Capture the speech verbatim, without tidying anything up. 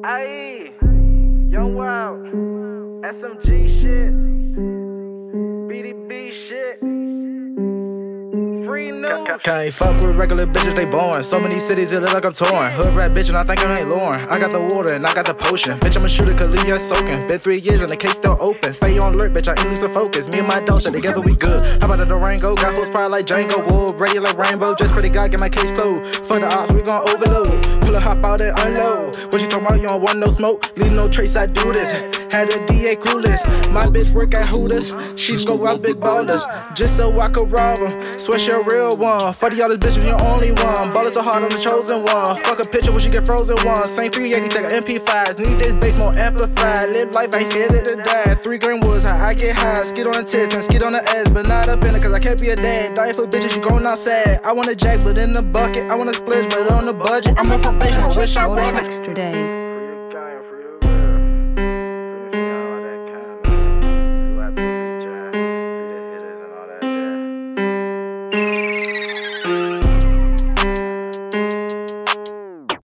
Aye, Young Wild, S M G shit, B D B shit, free news. Can't fuck with regular bitches, they born. So many cities, it look like I'm torn. Hood rat bitch, and I think I ain't Lauren. I got the water and I got the potion. Bitch, I'm a shooter, could leave you soaking. Been three years and the case still open. Stay on alert, bitch, I ain't losing focus. Me and my dog shit together, we good. How about the Durango? Got hoes pride like Django. Wool, ready like Rainbow. Just pretty guy, get my case closed. For the ops, we gon' overload. Pull a hop out and unload. What you talking about? You don't want no smoke? Leave no trace, I do this. Had a D A clueless. My bitch work at Hooters. She scope out big ballers. Just so I could rob them. Swear she a real one. forty all this bitch if you're only one. Ballers are hard, I'm the chosen one. Fuck a picture when she get frozen one. Same three eighty, take a M P fives. Need this bass more amplified. Live life, ain't scared to die. Three green woods, how I get high. Skid on the tits and skid on the ass. But not up in it, cause I can't be a dad. Dying for bitches, you going outside. I want a jack, but in the bucket. I want a splurge, but on the budget. I'm on probation, I wish I wasn't. Extra day. Free